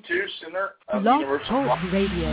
to Center of Blog Universal Talk Radio.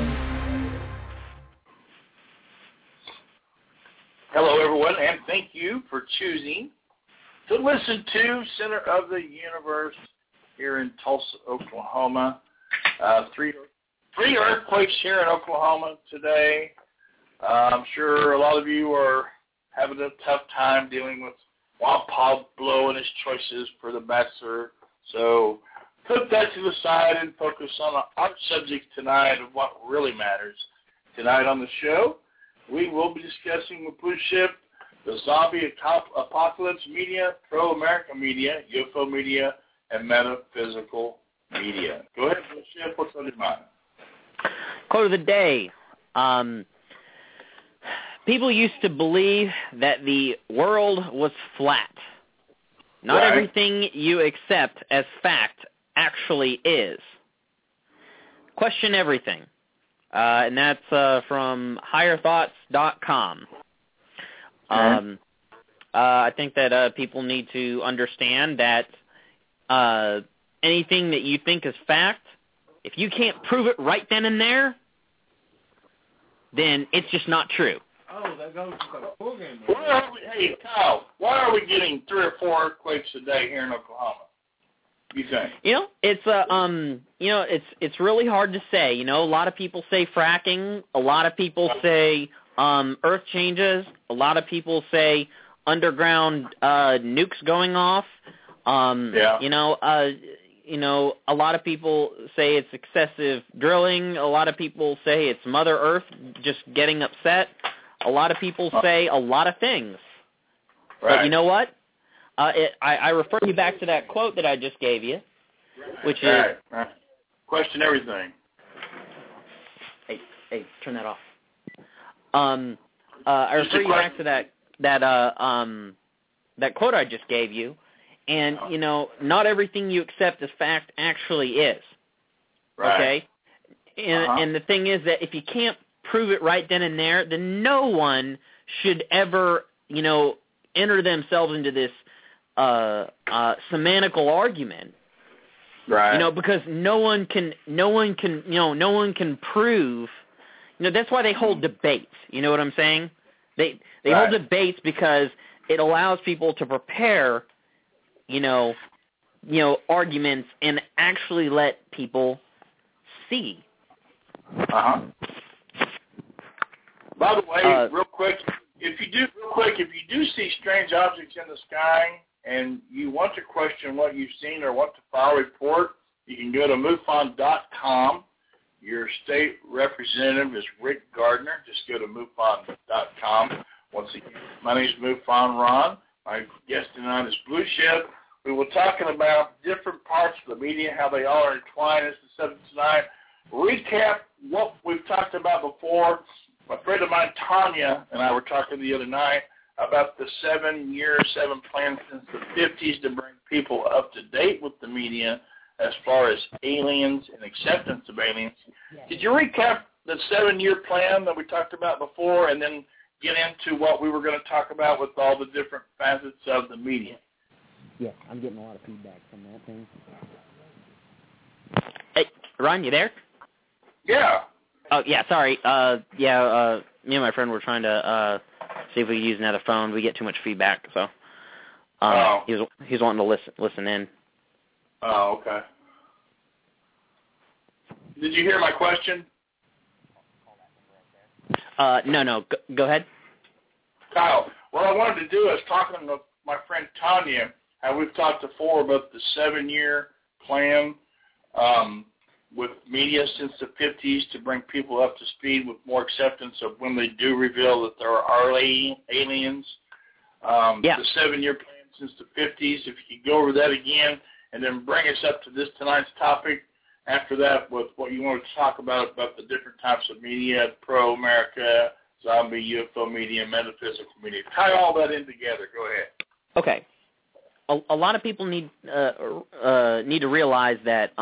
Hello, everyone, and thank you for choosing to listen to Center of the Universe here in Tulsa, Oklahoma. Three earthquakes here in Oklahoma today. I'm sure a lot of you are having a tough time dealing with Juan Pablo and his choices for the Bachelor. So put that to the side and focus on our subject tonight of what really matters. Tonight on the show, we will be discussing with Blue Shift the zombie apocalypse media, pro-America media, UFO media, and metaphysical media. Go ahead, Blue Shift. What's on your mind? Quote of the day. People used to believe that the world was flat. Not everything you accept as fact actually is. Question everything. And that's from higherthoughts.com. I think that people need to understand that anything that you think is fact, if you can't prove it right then and there, then it's just not true. Oh, that goes to the full game. Hey, Kyle, why are we getting 3 or 4 earthquakes a day here in Oklahoma? You think? It's really hard to say. A lot of people say fracking. A lot of people say earth changes. A lot of people say underground nukes going off. A lot of people say it's excessive drilling. A lot of people say it's Mother Earth just getting upset. A lot of people say a lot of things. Right. But you know what? I refer you back to that quote that I just gave you, which is... Right. Question everything. Hey, turn that off. I refer you back to that quote I just gave you, and, not everything you accept as fact actually is. Right. Okay? And the thing is that if you can't prove it right then and there, then no one should ever, enter themselves into this semantical argument. Right. Because no one can prove. That's why they hold debates. You know what I'm saying? They hold debates because it allows people to prepare, arguments and actually let people see. By the way, real quick, if you do see strange objects in the sky and you want to question what you've seen or want to file a report, you can go to MUFON.com. Your state representative is Rick Gardner. Just go to MUFON.com. Once again, my name is MUFON Ron. My guest tonight is Blue Shift. We were talking about different parts of the media, how they all are entwined. This is the subject tonight. Recap what we've talked about before. A friend of mine, Tanya, and I were talking the other night about the 7 plan since the 50s to bring people up to date with the media as far as aliens and acceptance of aliens. Did you recap the 7-year plan that we talked about before and then get into what we were going to talk about with all the different facets of the media? Yeah, I'm getting a lot of feedback from that thing. Hey, Ron, you there? Yeah. Oh, yeah, sorry. Me and my friend were trying to see if we could use another phone. We get too much feedback, so he was wanting to listen in. Oh, okay. Did you hear my question? No. Go ahead. Kyle, what I wanted to do is talking with my friend Tanya, how we've talked before about the 7-year plan with media since the 50s to bring people up to speed with more acceptance of when they do reveal that there are aliens. The 7-year plan since the 50s, if you could go over that again and then bring us up to tonight's topic after that with what you want to talk about the different types of media, pro-America, zombie, UFO media, metaphysical media. Tie all that in together. Go ahead. Okay. A lot of people need to realize that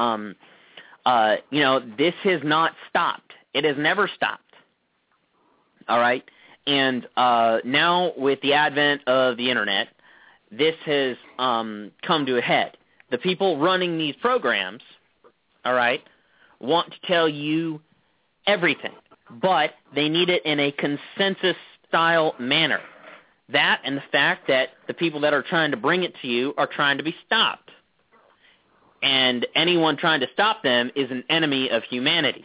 this has not stopped. It has never stopped. All right? And now with the advent of the Internet, this has come to a head. The people running these programs, all right, want to tell you everything, but they need it in a consensus-style manner. That and the fact that the people that are trying to bring it to you are trying to be stopped. And anyone trying to stop them is an enemy of humanity.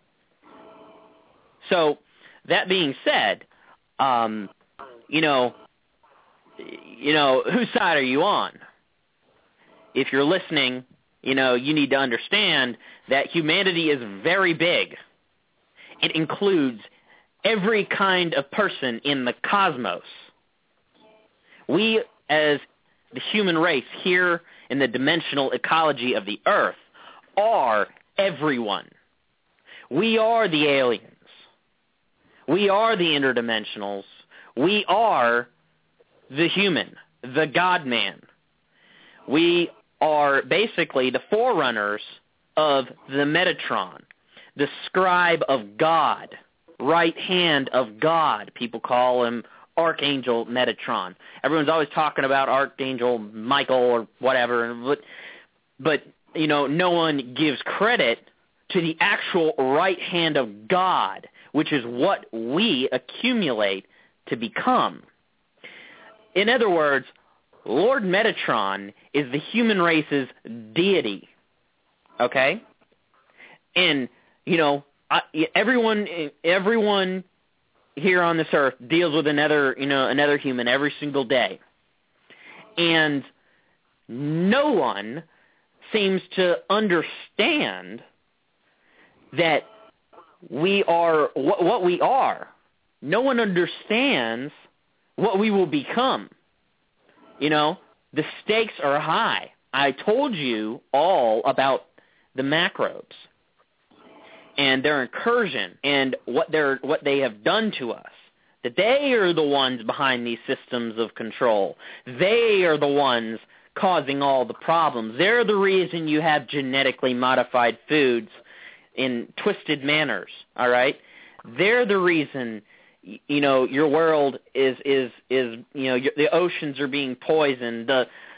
So, that being said, whose side are you on? If you're listening, you need to understand that humanity is very big. It includes every kind of person in the cosmos. We, as the human race here in the dimensional ecology of the Earth, are everyone. We are the aliens. We are the interdimensionals. We are the human, the God-man. We are basically the forerunners of the Metatron, the scribe of God, right hand of God. People call him Archangel Metatron. Everyone's always talking about Archangel Michael or whatever, but no one gives credit to the actual right hand of God, which is what we accumulate to become. In other words, Lord Metatron is the human race's deity, okay? And, everyone here on this earth deals with another human every single day. And no one seems to understand that we are what we are. No one understands what we will become. The stakes are high. I told you all about the macrobes and their incursion and what they have done to us. That they are the ones behind these systems of control. They are the ones causing all the problems. They're the reason you have genetically modified foods in twisted manners, all right? They're the reason, your world is the oceans are being poisoned,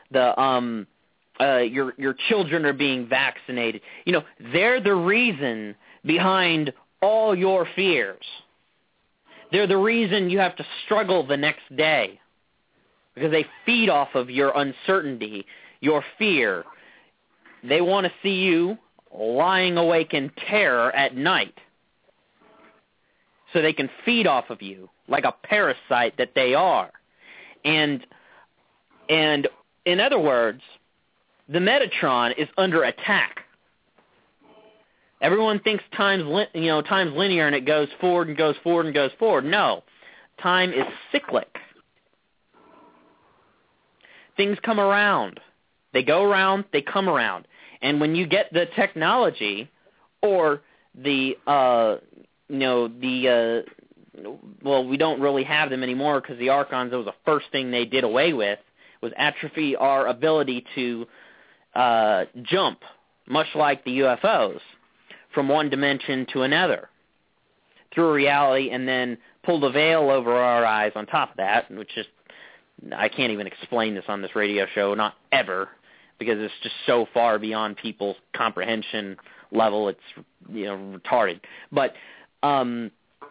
your children are being vaccinated. They're the reason behind all your fears. They're the reason you have to struggle the next day because they feed off of your uncertainty, your fear. They want to see you lying awake in terror at night so they can feed off of you like a parasite that they are. And in other words, the Metatron is under attack. Everyone thinks time's linear and it goes forward and goes forward and goes forward. No, time is cyclic. Things come around. They go around, they come around. And when you get the technology or we don't really have them anymore because the Archons, that was the first thing they did away with, was atrophy our ability to jump, much like the UFOs, from one dimension to another through reality and then pull the veil over our eyes on top of that, which is, I can't even explain this on this radio show, not ever, because it's just so far beyond people's comprehension level, it's retarded. But we're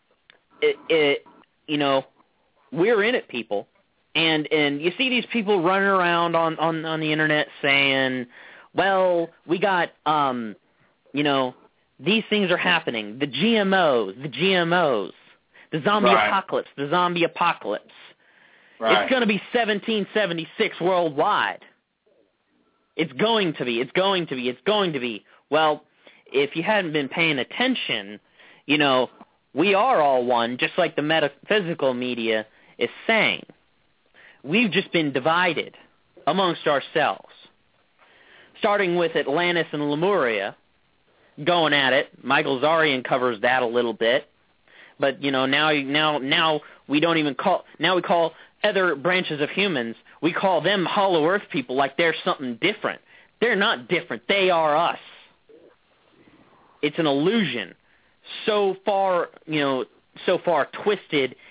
in it, people, and you see these people running around on the internet saying, well, we got these things are happening, the GMOs, the zombie apocalypse, the zombie apocalypse. Right. It's going to be 1776 worldwide. It's going to be. Well, if you hadn't been paying attention, we are all one, just like the metaphysical media is saying. We've just been divided amongst ourselves. Starting with Atlantis and Lemuria, going at it. Michael Zarian covers that a little bit. But, now we don't even call, now we call other branches of humans, we call them Hollow Earth people like they're something different. They're not different. They are us. It's an illusion. So far twisted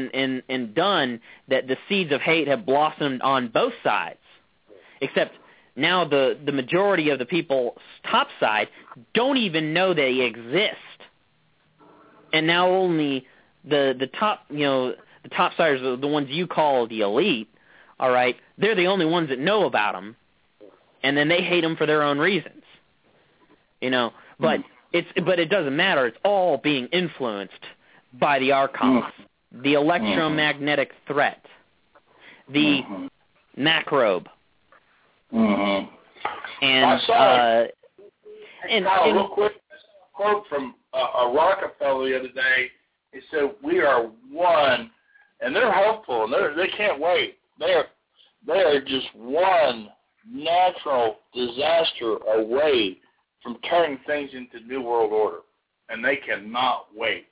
and done that the seeds of hate have blossomed on both sides. Except now the majority of the people topside don't even know they exist. And now only the top, the topsiders, the ones you call the elite, all right, they're the only ones that know about them, and then they hate them for their own reasons. But it doesn't matter. It's all being influenced by the archons, the electromagnetic threat, the macrobe. I saw real quick quote from a Rockefeller the other day. He said, "We are one," and they're hopeful, and they can't wait. They are just one natural disaster away from turning things into New World Order, and they cannot wait.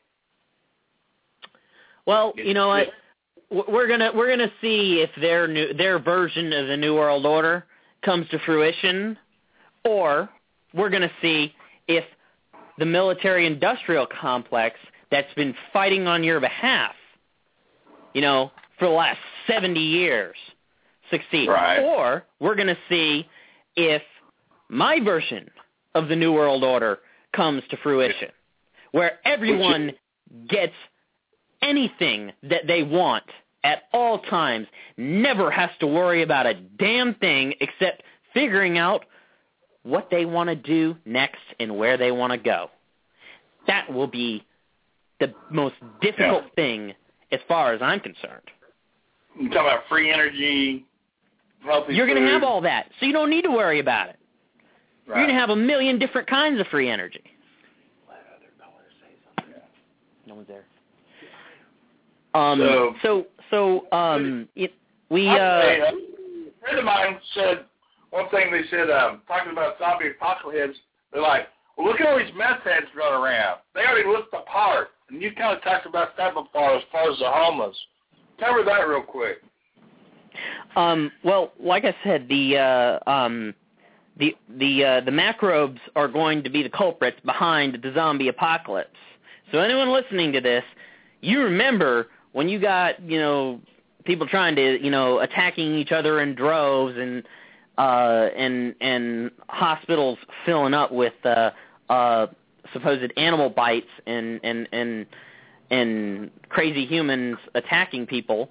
Well, you know what? We're gonna see if their version of the New World Order comes to fruition, or we're gonna see if the military-industrial complex that's been fighting on your behalf, for the last 70 years, succeed. Right. Or we're gonna see if my version of the New World Order comes to fruition, where everyone gets anything that they want at all times, never has to worry about a damn thing except figuring out what they want to do next and where they want to go. That will be the most difficult thing as far as I'm concerned. You're talking about free energy, healthy You're going to food. have all that, so you don't need to worry about it. Right. You're going to have a million different kinds of free energy. No one's there. A friend of mine said one thing. They said, talking about zombie apocalypse, they're like, well, look at all these meth heads running around. They already looked apart. And you kind of talked about that before as far as the homeless. Cover that real quick. Well, like I said, the macrobes are going to be the culprits behind the zombie apocalypse. So anyone listening to this, you remember when you got, people trying to, attacking each other in droves and hospitals filling up with supposed animal bites and crazy humans attacking people,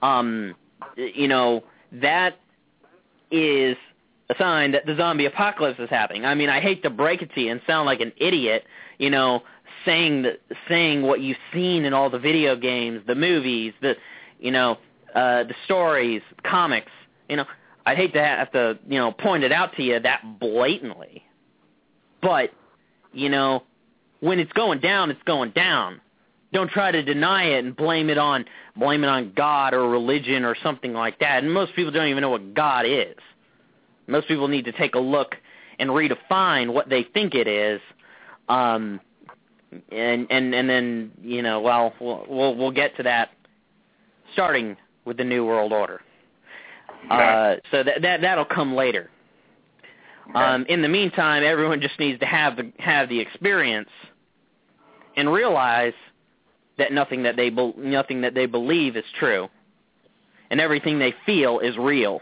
that is a sign that the zombie apocalypse is happening. I mean, I hate to break it to you and sound like an idiot, saying what you've seen in all the video games, the movies, the stories, comics. I'd hate to have to, point it out to you that blatantly. But, when it's going down, it's going down. Don't try to deny it and blame it on God or religion or something like that. And most people don't even know what God is. Most people need to take a look and redefine what they think it is. And then, we'll get to that starting with the New World Order. So that'll come later. In the meantime, everyone just needs to have the experience and realize that nothing that they believe is true, and everything they feel is real.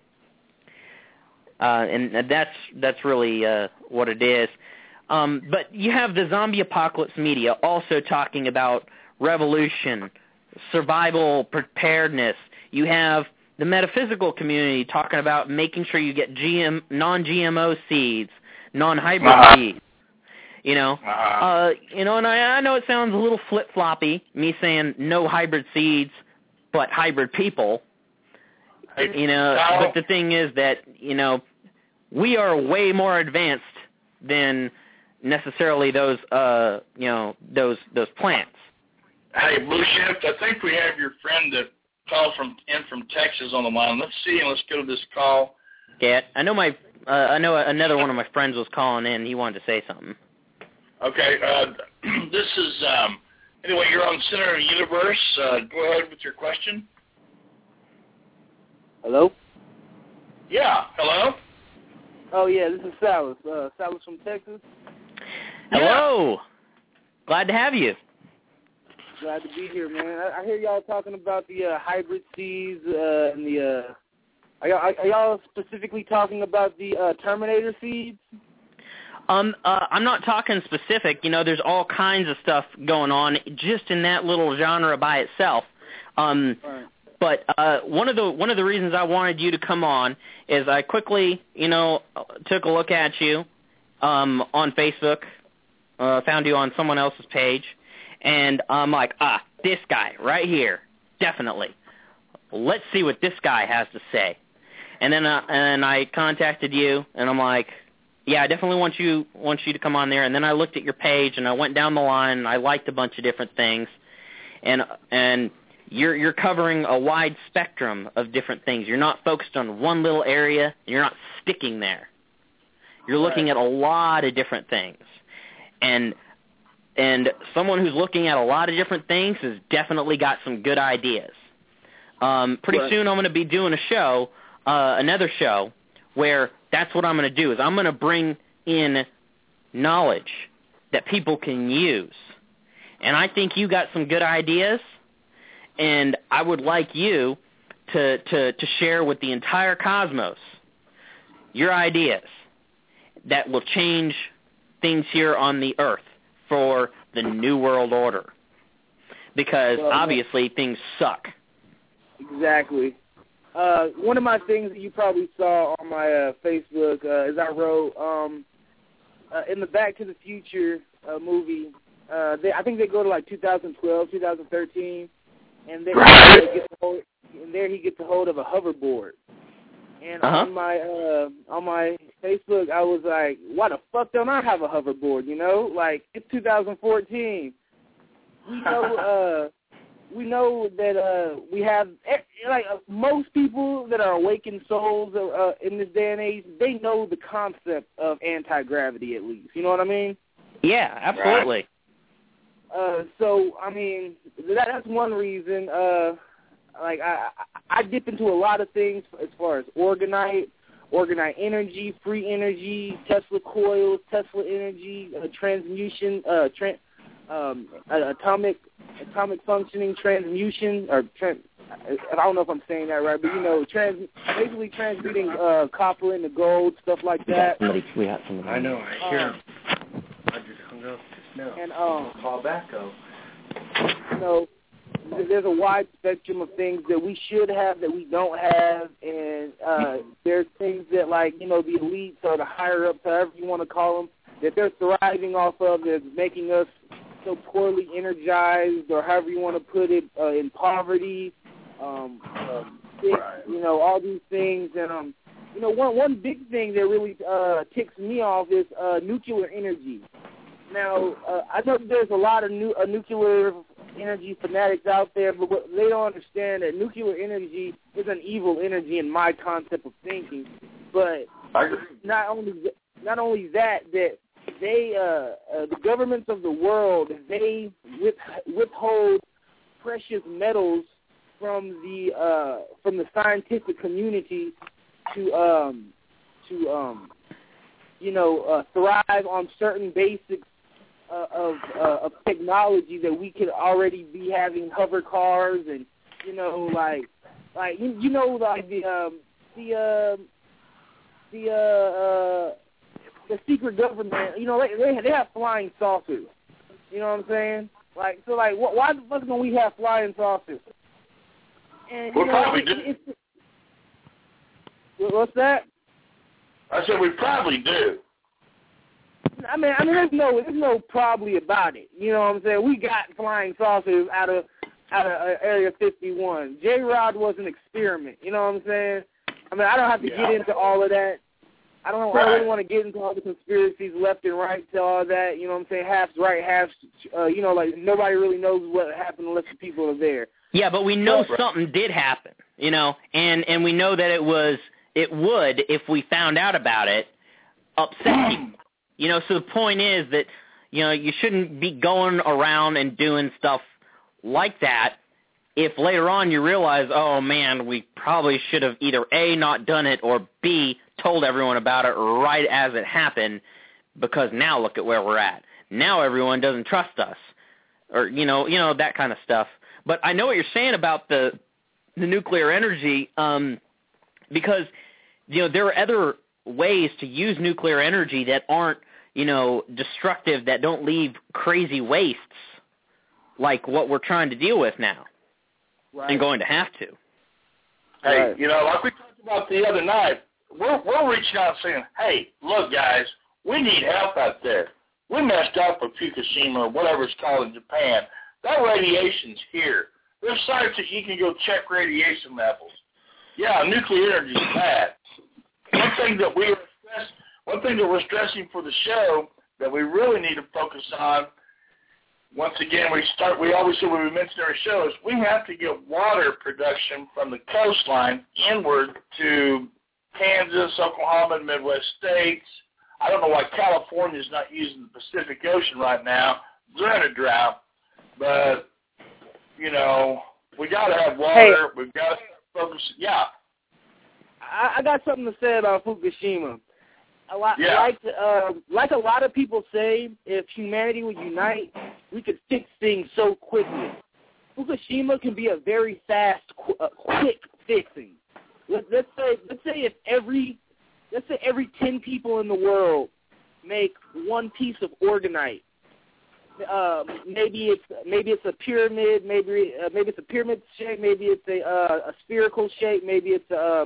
And that's really what it is. But you have the zombie apocalypse media also talking about revolution, survival preparedness. You have the metaphysical community talking about making sure you get non-GMO seeds, non-hybrid seeds. And I know it sounds a little flip-floppy, me saying no hybrid seeds, but hybrid people. But the thing is that, we are way more advanced than necessarily those those plants. Hey, Blue Shift, I think we have your friend that called from Texas on the line. Let's see, and let's go to this call. Yeah, I know another one of my friends was calling in. He wanted to say something. Okay, this is, anyway, you're on Center of the Universe. Go ahead with your question. Hello? Yeah, hello? Oh, yeah, this is Salas. Salas from Texas. Hello. Yeah. Glad to have you. Glad to be here, man. I hear y'all talking about the hybrid seeds and the Are y'all specifically talking about the Terminator seeds? I'm not talking specific. There's all kinds of stuff going on just in that little genre by itself. Right. But one of the reasons I wanted you to come on is I quickly, took a look at you on Facebook, found you on someone else's page, and I'm like, this guy right here, definitely. Let's see what this guy has to say. And then I contacted you, and I'm like, yeah, I definitely want you to come on there. And then I looked at your page, and I went down the line, and I liked a bunch of different things, and you're covering a wide spectrum of different things. You're not focused on one little area, and you're not sticking there. You're looking at a lot of different things, and someone who's looking at a lot of different things has definitely got some good ideas. Pretty soon I'm going to be doing another show, where that's what I'm going to do, is I'm going to bring in knowledge that people can use. And I think you got some good ideas, and I would like you to share with the entire cosmos your ideas that will change things here on the earth for the New World Order. Because obviously things suck. Exactly. One of my things that you probably saw on my Facebook is I wrote in the Back to the Future movie. I think they go to like 2012, 2013, and there he gets a hold of a hoverboard. And on my Facebook, I was like, why the fuck don't I have a hoverboard? Like, it's 2014. We know that we have, most people that are awakened souls in this day and age, they know the concept of anti-gravity at least. You know what I mean? Yeah, absolutely. So, I mean, that's one reason. I dip into a lot of things as far as orgonite energy, free energy, Tesla coils, Tesla energy, transmutation, atomic functioning transmutation, or I don't know if I'm saying that right, but basically transmuting copper into gold, stuff like that. We got somebody. I know. I hear him. I just hung up just now. And call back though. There's a wide spectrum of things that we should have that we don't have, and there's things that the elites or the higher ups, however you want to call them, that they're thriving off of, that's making us so poorly energized, or however you want to put it, in poverty, all these things. And one big thing that really ticks me off is nuclear energy. Now, I know there's a lot of nuclear energy fanatics out there, but what they don't understand that nuclear energy is an evil energy in my concept of thinking. But not only that they the governments of the world, they withhold precious metals from the scientific community to thrive on certain basics of technology that we could already be having, hover cars, and the secret government, they have flying saucers. You know what I'm saying? Why the fuck don't we have flying saucers? And we probably do. What's that? I said we probably do. I mean, there's no probably about it. You know what I'm saying? We got flying saucers out of Area 51. J-Rod was an experiment. You know what I'm saying? I mean, I don't have to get into all of that. I don't really want to get into all the conspiracies left and right to all that. You know what I'm saying? Half's right, half's, nobody really knows what happened unless the people are there. Yeah, but we know something did happen, and we know that it would, if we found out about it, upset people. So the point is that, you shouldn't be going around and doing stuff like that if later on you realize, oh, man, we probably should have either A, not done it, or B, told everyone about it right as it happened, because now look at where we're at. Now everyone doesn't trust us, or, that kind of stuff. But I know what you're saying about the nuclear energy. because, there are other ways to use nuclear energy that aren't, destructive, that don't leave crazy wastes like what we're trying to deal with now and going to have to. Hey, like we talked about the other night, we're reaching out saying, hey, look, guys, we need help out there. We messed up with Fukushima or whatever it's called in Japan. That radiation's here. There's sites that you can go check radiation levels. Yeah, nuclear energy is bad. One thing that we're stressing for the show that we really need to focus on, once again, we always say when we mention our shows, we have to get water production from the coastline inward to Kansas, Oklahoma, and Midwest states. I don't know why California is not using the Pacific Ocean right now. They're in a drought, but, we got to have water. Hey, we've got to focus. Yeah. I got something to say about Fukushima. Like a lot of people say, if humanity would unite, we could fix things so quickly. Fukushima can be a very fast, quick fixing. Let's say every 10 people in the world make one piece of organite. Maybe it's a pyramid. Maybe it's a pyramid shape. Maybe it's a spherical shape. Maybe it's a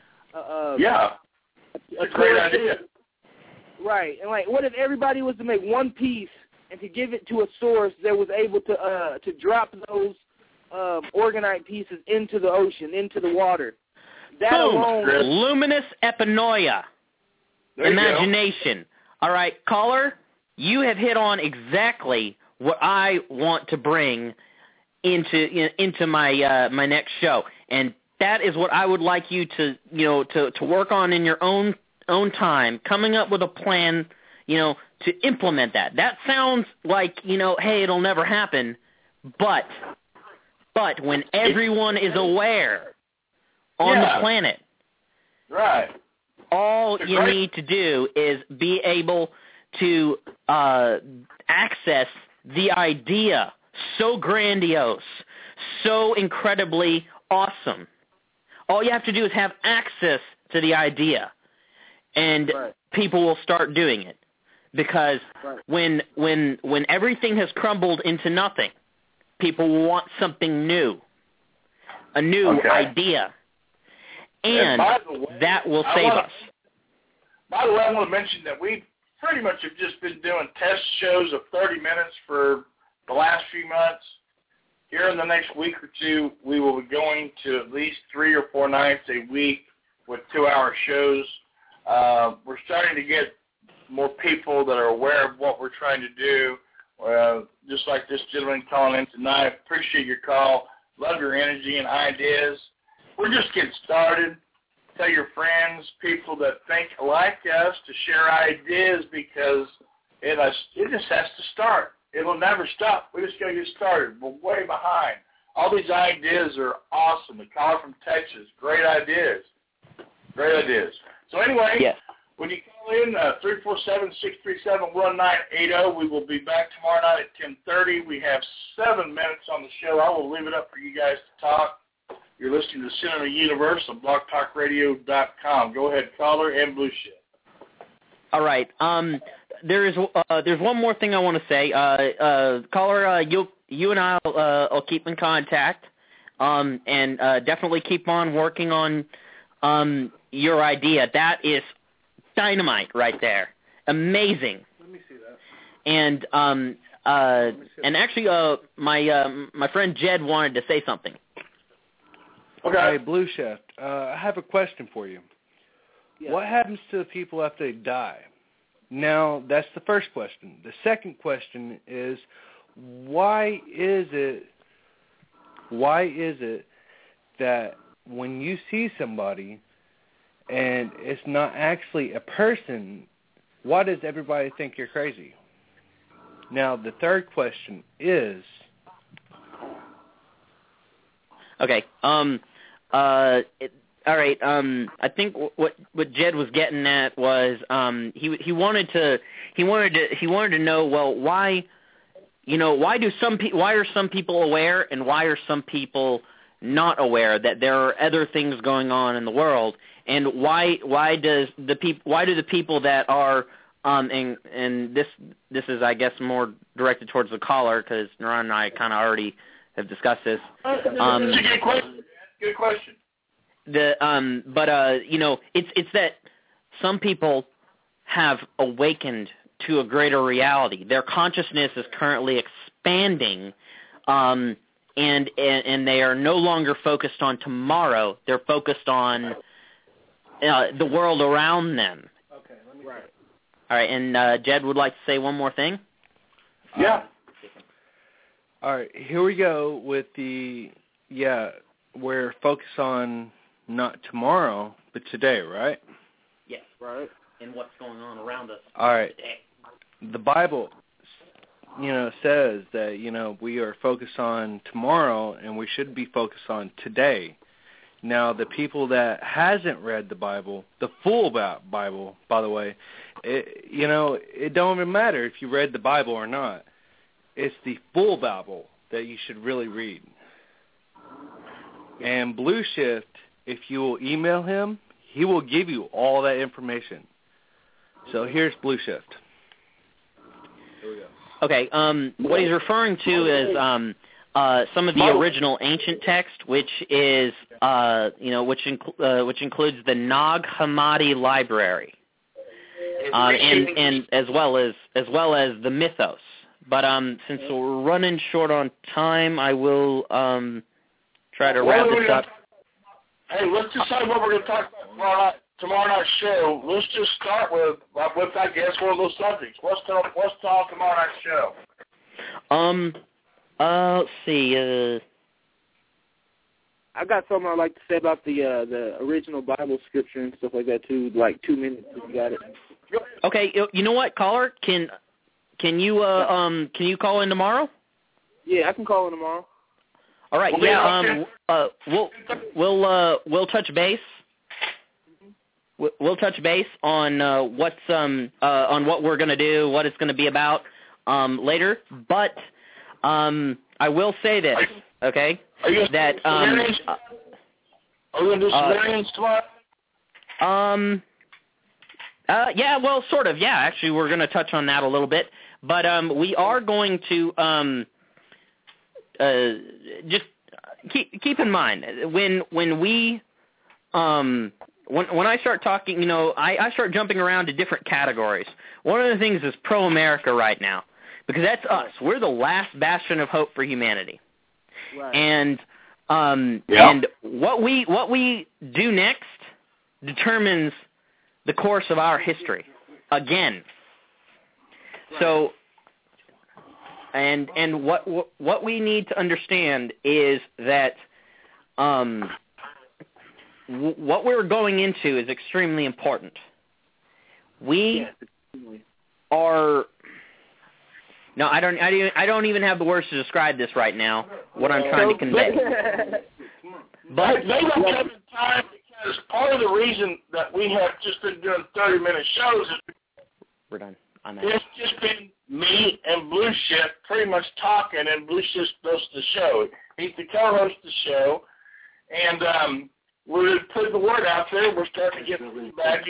great idea. Right, and what if everybody was to make one piece and to give it to a source that was able to drop those organite pieces into the ocean, into the water? That Boom. alone. Luminous epinoia. Imagination. All right, caller, you have hit on exactly what I want to bring into my my next show, and that is what I would like you to work on in your own time, coming up with a plan, to implement that. That sounds like, hey, it'll never happen, but when everyone is aware on the planet, right, all you need to do is be able to access the idea, so grandiose, so incredibly awesome. All you have to do is have access to the idea, and people will start doing it. Because when everything has crumbled into nothing, people will want something new, a new idea, and that will save us. By the way, I want to mention that we pretty much have just been doing test shows of 30 minutes for the last few months. Here in the next week or two, we will be going to at least 3 or 4 nights a week with 2-hour shows. We're starting to get more people that are aware of what we're trying to do, just like this gentleman calling in tonight. Appreciate your call. Love your energy and ideas. We're just getting started. Tell your friends, people that think like us, to share ideas, because it just has to start. It'll never stop. We just got to get started. We're way behind. All these ideas are awesome. The caller from Texas, great ideas. Great ideas. So anyway, when you call in, 347-637-1980, we will be back tomorrow night at 10:30. We have 7 minutes on the show. I will leave it up for you guys to talk. You're listening to Cinema Universe on blogtalkradio.com. Go ahead, caller, and Blue Ship. All right. There's one more thing I want to say. Caller, you and I'll keep in contact, and definitely keep on working on your idea. That is dynamite right there. Amazing. Let me see that. And actually, my friend Jed wanted to say something. Okay. Hey, Blue Chef, I have a question for you. Yeah. What happens to the people after they die? Now, that's the first question. The second question is, why is it that when you see somebody and it's not actually a person, why does everybody think you're crazy? Now, the third question is... Okay. All right. I think what Jed was getting at was he wanted to know, well, why are some people aware and why are some people not aware that there are other things going on in the world, and why do the people that are and this is, I guess, more directed towards the caller, because Naran and I kind of already have discussed this. That's a good question. Good question. It's that some people have awakened to a greater reality. Their consciousness is currently expanding, and they are no longer focused on tomorrow. They're focused on the world around them. Okay, let me. Right. All right, and Jed would like to say one more thing. Yeah. All right, here we go with we're focused on not tomorrow, but today, right? Yes. Right. And what's going on around us today. The Bible, says that, we are focused on tomorrow and we should be focused on today. Now, the people that hasn't read the Bible, the full Bible, by the way, it don't even matter if you read the Bible or not. It's the full Bible that you should really read. And Blue Shift, if you will email him, he will give you all that information. So here's Blue Shift. Here we go. Okay, what he's referring to is some of the original ancient text, which is which includes the Nag Hammadi library, and as well as the Mythos. But since we're running short on time, I will try to wrap this up. Hey, let's decide what we're going to talk about tomorrow night's show. Let's just start with I guess, one of those subjects. What's talk tomorrow night's show? Let's see. I got something I'd like to say about the original Bible scripture and stuff like that too. Like 2 minutes if you got it. Okay, you know what, caller? Can you call in tomorrow? Yeah, I can call in tomorrow. All right. We'll touch base. We'll touch base on on what we're going to do, what it's going to be about later. But I will say this, okay? Are you that are we going to do civilians tomorrow? Yeah, well, sort of. Yeah, actually, we're going to touch on that a little bit. But we are going to just keep in mind when we when I start talking, I start jumping around to different categories. One of the things is pro-America right now, because that's us. We're the last bastion of hope for humanity. Right. And and what we do next determines the course of our history again. So, and what we need to understand is that what we're going into is extremely important. We are. No, I don't even have the words to describe this right now. What I'm trying to convey. But they don't have the time, because part of the reason that we have just been doing 30-minute shows is we're done. It's just been me and Blue Shift pretty much talking, and Blue Shift hosts the show. He's the co-host of the show, and we're putting the word out there. We're starting to get back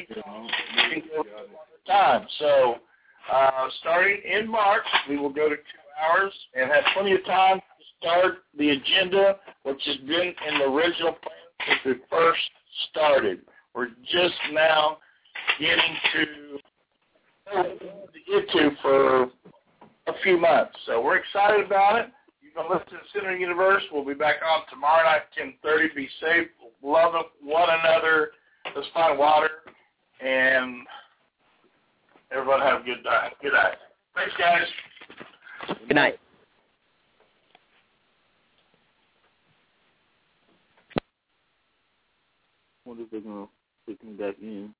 time. So starting in March, we will go to 2 hours and have plenty of time to start the agenda, which has been in the original plan since we first started. We're just now getting to get to for a few months. So we're excited about it. You can listen to Center Universe. We'll be back on tomorrow night at 10:30. Be safe. Love one another. Let's find water. And everyone have a good night. Good night. Thanks, guys. Good night. I wonder if they're going to put me back in.